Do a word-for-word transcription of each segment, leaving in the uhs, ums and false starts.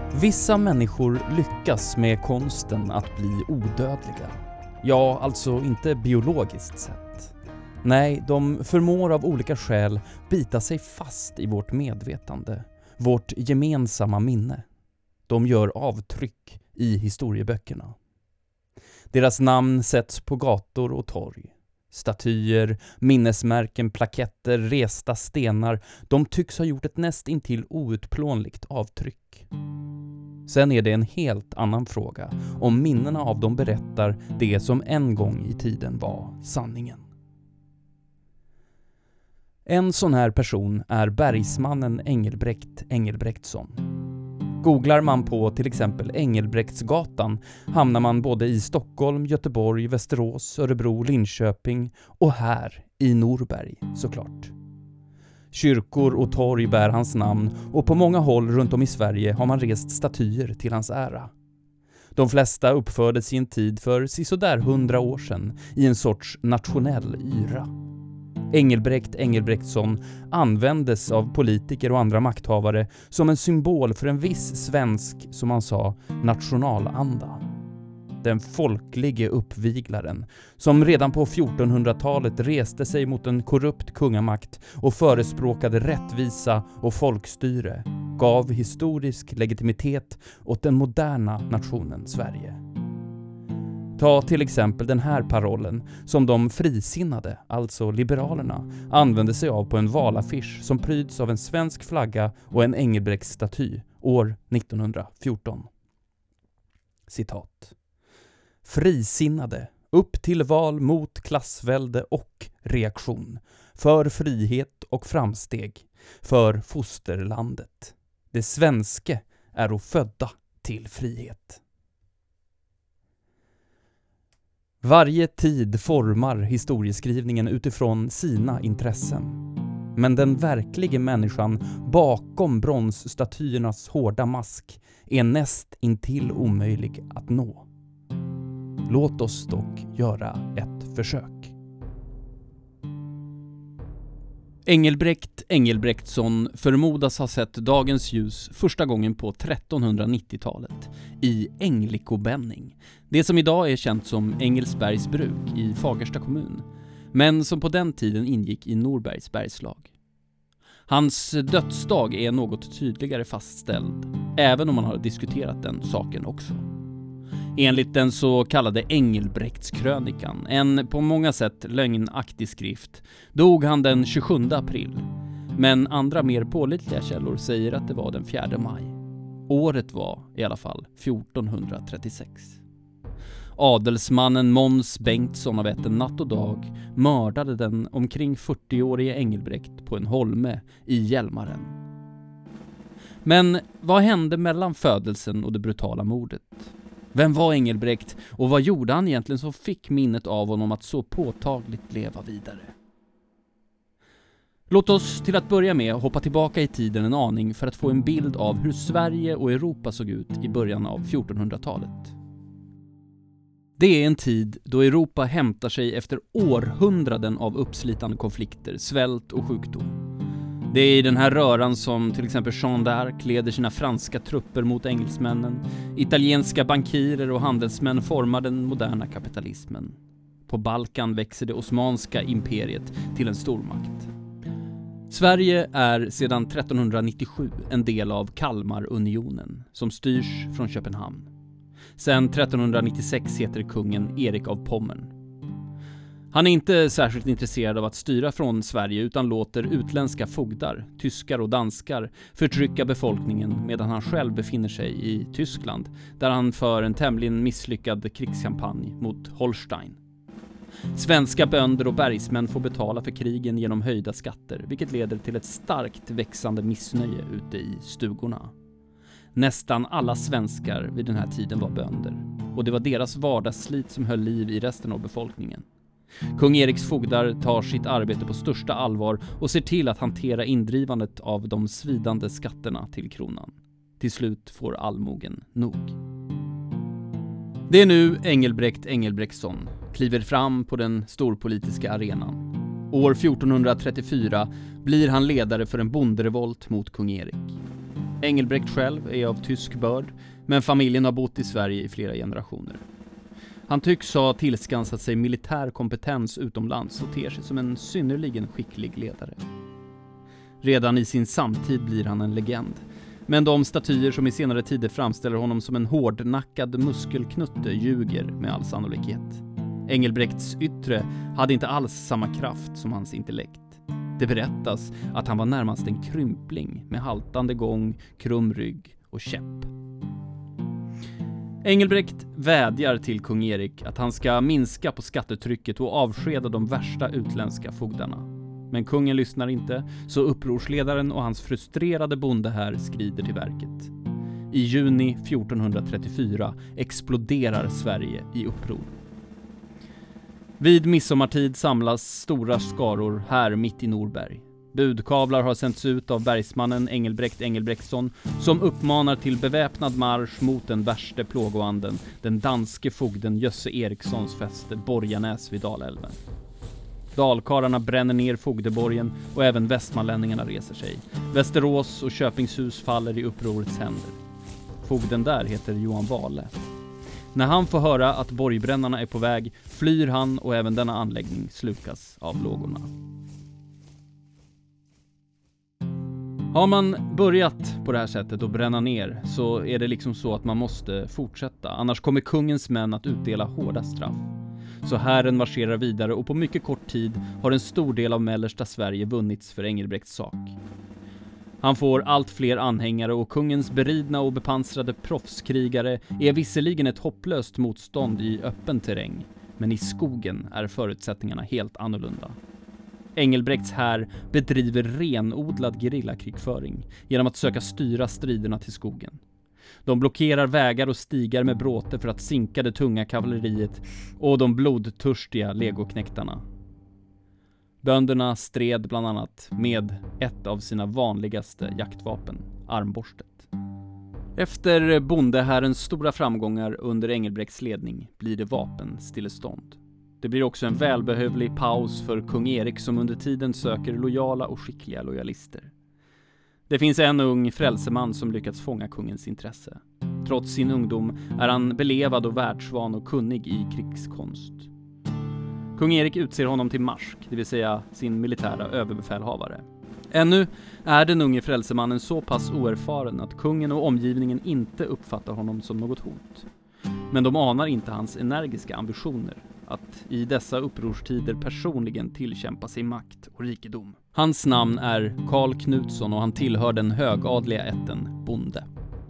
Vissa människor lyckas med konsten att bli odödliga. Ja, alltså inte biologiskt sett. Nej, de förmår av olika skäl bita sig fast i vårt medvetande, vårt gemensamma minne. De gör avtryck i historieböckerna. Deras namn sätts på gator och torg. Statyer, minnesmärken, plaketter, resta stenar. De tycks ha gjort ett nästintill outplånligt avtryck. Sen är det en helt annan fråga om minnena av dem berättar det som en gång i tiden var sanningen. En sån här person är bergsmannen Engelbrekt Engelbrektsson. Googlar man på till exempel Engelbrektsgatan hamnar man både i Stockholm, Göteborg, Västerås, Örebro, Linköping och här i Norberg såklart. Kyrkor och torg bär hans namn och på många håll runt om i Sverige har man rest statyer till hans ära. De flesta uppfördes i en tid för sisådär hundra år sedan i en sorts nationell yra. Engelbrekt Engelbrektsson användes av politiker och andra makthavare som en symbol för en viss svensk, som man sa, nationalanda. Den folklige uppviglaren som redan på fjortonhundratalet reste sig mot en korrupt kungamakt och förespråkade rättvisa och folkstyre, gav historisk legitimitet åt den moderna nationen Sverige. Ta till exempel den här parollen som de frisinnade, alltså liberalerna, använde sig av på en valaffisch som pryds av en svensk flagga och en Engelbrektsstaty år nittonhundrafjorton. Citat. Frisinnade, upp till val mot klassvälde och reaktion, för frihet och framsteg, för fosterlandet. Det svenske är och födda till frihet. Varje tid formar historieskrivningen utifrån sina intressen. Men den verkliga människan bakom bronsstatyernas hårda mask är näst intill omöjlig att nå. Låt oss dock göra ett försök. Engelbrekt Engelbrektsson förmodas ha sett dagens ljus första gången på trettonhundranittiotalet i Änglikobenning, det som idag är känt som Engelsbergs bruk i Fagersta kommun, men som på den tiden ingick i Norbergs bergslag. Hans dödsdag är något tydligare fastställd, även om man har diskuterat den saken också. Enligt den så kallade Engelbrektskrönikan, en på många sätt lögnaktig skrift, dog han den tjugosjunde april. Men andra mer pålitliga källor säger att det var den fjärde maj. Året var i alla fall fjortonhundratrettiosex. Adelsmannen Måns Bengtsson av Vättern natt och dag mördade den omkring fyrtioårige Engelbrekt på en holme i Hjälmaren. Men vad hände mellan födelsen och det brutala mordet? Vem var Engelbrekt och vad gjorde han egentligen som fick minnet av honom att så påtagligt leva vidare? Låt oss till att börja med hoppa tillbaka i tiden en aning för att få en bild av hur Sverige och Europa såg ut i början av fjortonhundratalet. Det är en tid då Europa hämtar sig efter århundraden av uppslitande konflikter, svält och sjukdom. Det är i den här röran som till exempel Jeanne d'Arc leder sina franska trupper mot engelsmännen. Italienska bankirer och handelsmän formar den moderna kapitalismen. På Balkan växer det osmanska imperiet till en stormakt. Sverige är sedan trettonhundranittiosju en del av Kalmarunionen som styrs från Köpenhamn. Sedan trettonhundranittiosex heter kungen Erik av Pommern. Han är inte särskilt intresserad av att styra från Sverige utan låter utländska fogdar, tyskar och danskar, förtrycka befolkningen medan han själv befinner sig i Tyskland där han för en tämligen misslyckad krigskampanj mot Holstein. Svenska bönder och bergsmän får betala för krigen genom höjda skatter, vilket leder till ett starkt växande missnöje ute i stugorna. Nästan alla svenskar vid den här tiden var bönder, och det var deras vardagsslit som höll liv i resten av befolkningen. Kung Eriks fogdar tar sitt arbete på största allvar och ser till att hantera indrivandet av de svidande skatterna till kronan. Till slut får allmogen nog. Det är nu Engelbrekt Engelbrektsson kliver fram på den storpolitiska arenan. År fjortonhundratrettiofyra blir han ledare för en bonderevolt mot kung Erik. Engelbrekt själv är av tysk börd, men familjen har bott i Sverige i flera generationer. Han tycks ha tillskansat sig militär kompetens utomlands och ter sig som en synnerligen skicklig ledare. Redan i sin samtid blir han en legend, men de statyer som i senare tider framställer honom som en hårdnackad muskelknutte ljuger med all sannolikhet. Engelbrekts yttre hade inte alls samma kraft som hans intellekt. Det berättas att han var närmast en krympling med haltande gång, krum rygg och käpp. Engelbrekt vädjar till kung Erik att han ska minska på skattetrycket och avskeda de värsta utländska fogdarna. Men kungen lyssnar inte, så upprorsledaren och hans frustrerade bonde här skrider till verket. I juni fjortonhundratrettiofyra exploderar Sverige i uppror. Vid midsommartid samlas stora skaror här mitt i Norberg. Budkavlar har sänts ut av bergsmannen Engelbrekt Engelbrektsson som uppmanar till beväpnad marsch mot den värste plågoanden, den danske fogden Jösse Erikssons fäste Borganäs vid Dalälven. Dalkarlarna bränner ner fogdeborgen och även västmanlänningarna reser sig. Västerås och Köpingshus faller i upprorets händer. Fogden där heter Johan Wale. När han får höra att borgbrännarna är på väg flyr han och även denna anläggning slukas av lågorna. Har man börjat på det här sättet att bränna ner så är det liksom så att man måste fortsätta. Annars kommer kungens män att utdela hårda straff. Så hären marscherar vidare och på mycket kort tid har en stor del av mellersta Sverige vunnits för Engelbrekts sak. Han får allt fler anhängare och kungens beridna och bepansrade proffskrigare är visserligen ett hopplöst motstånd i öppen terräng, men i skogen är förutsättningarna helt annorlunda. Engelbrekts här bedriver renodlad gerillakrigföring genom att söka styra striderna till skogen. De blockerar vägar och stigar med bråte för att sinka det tunga kavalleriet och de blodtörstiga legoknäktarna. Bönderna stred bland annat med ett av sina vanligaste jaktvapen, armborstet. Efter bondehärens stora framgångar under Engelbrekts ledning blir det vapenstillestånd. Det blir också en välbehövlig paus för kung Erik som under tiden söker lojala och skickliga lojalister. Det finns en ung frälseman som lyckats fånga kungens intresse. Trots sin ungdom är han belevad och världsvan och kunnig i krigskonst. Kung Erik utser honom till marsk, det vill säga sin militära överbefälhavare. Ännu är den unge frälsemannen så pass oerfaren att kungen och omgivningen inte uppfattar honom som något hot. Men de anar inte hans energiska ambitioner att i dessa upprorstider personligen tillkämpa sig makt och rikedom. Hans namn är Karl Knutsson och han tillhör den högadliga ätten bonde.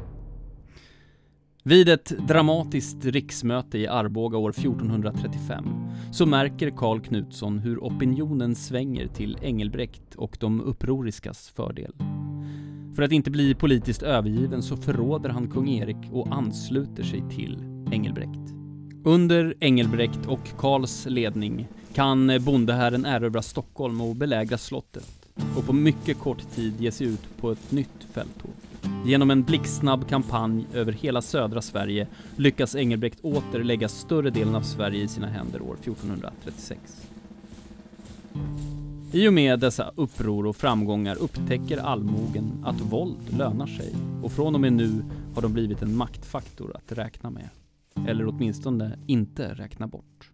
Vid ett dramatiskt riksmöte i Arboga år fjortonhundratrettiofem så märker Karl Knutsson hur opinionen svänger till Engelbrekt och de upproriskas fördel. För att inte bli politiskt övergiven så förråder han kung Erik och ansluter sig till Engelbrekt. Under Engelbrekt och Karls ledning kan bondehären erövra Stockholm och belägra slottet och på mycket kort tid ge sig ut på ett nytt fälttåg. Genom en blixtsnabb kampanj över hela södra Sverige lyckas Engelbrekt åter lägga större delen av Sverige i sina händer år fjortonhundratrettiosex. I och med dessa uppror och framgångar upptäcker allmogen att våld lönar sig och från och med nu har de blivit en maktfaktor att räkna med. Eller åtminstone inte räkna bort.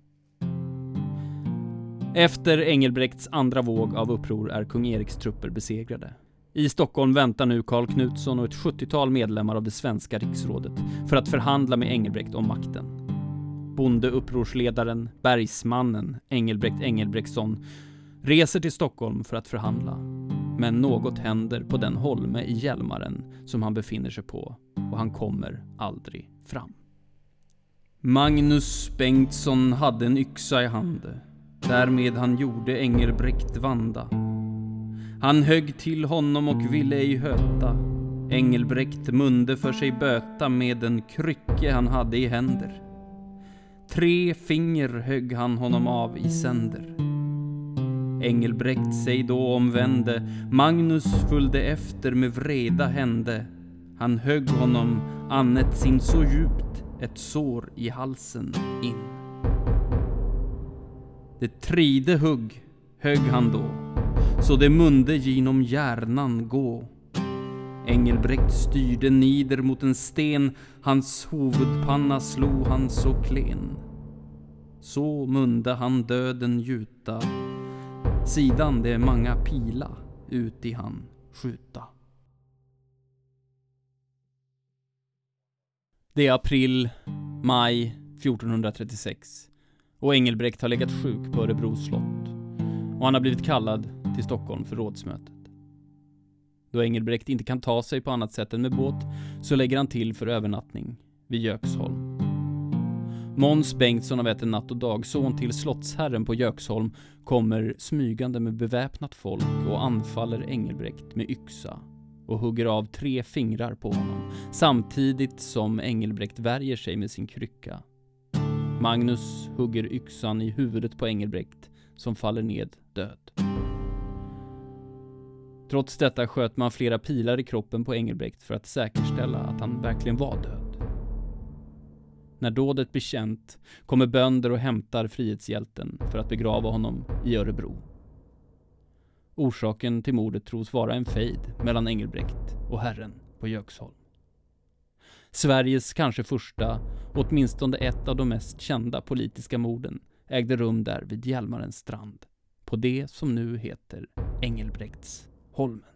Efter Engelbrekts andra våg av uppror är kung Eriks trupper besegrade. I Stockholm väntar nu Karl Knutsson och ett sjuttiotal medlemmar av det svenska riksrådet för att förhandla med Engelbrekt om makten. Bondeupprorsledaren, bergsmannen Engelbrekt Engelbrektsson reser till Stockholm för att förhandla. Men något händer på den holme i Hjälmaren som han befinner sig på och han kommer aldrig fram. Magnus Bengtsson hade en yxa i hand, därmed han gjorde Engelbrekt vanda. Han högg till honom och ville ej höta. Engelbrekt munde för sig böta med den krycke han hade i händer. Tre finger högg han honom av i sänder. Engelbrekt sig då omvände, Magnus följde efter med vreda hände. Han högg honom annet sin så djupt, ett sår i halsen in. Det tride hugg högg han då, så det munde genom hjärnan gå. Engelbrekt styrde nider mot en sten, hans huvudpanna slog han så klen. Så munde han döden gjuta, sidan det många pila ut i han skjuta. Det är april, maj fjortonhundratrettiosex och Engelbrekt har legat sjuk på Örebro slott och han har blivit kallad till Stockholm för rådsmötet. Då Engelbrekt inte kan ta sig på annat sätt än med båt så lägger han till för övernattning vid Göksholm. Måns Bengtsson av Ett natt och dag, son till slottsherren på Göksholm, kommer smygande med beväpnat folk och anfaller Engelbrekt med yxa och hugger av tre fingrar på honom samtidigt som Engelbrekt värjer sig med sin krycka. Magnus hugger yxan i huvudet på Engelbrekt som faller ned död. Trots detta sköt man flera pilar i kroppen på Engelbrekt för att säkerställa att han verkligen var död. När dådet blir känt kommer bönder och hämtar frihetshjälten för att begrava honom i Örebro. Orsaken till mordet tros vara en fejd mellan Engelbrekt och herren på Göksholm. Sveriges kanske första, åtminstone ett av de mest kända politiska morden, ägde rum där vid Hjälmarens strand, på det som nu heter Engelbrektsholmen.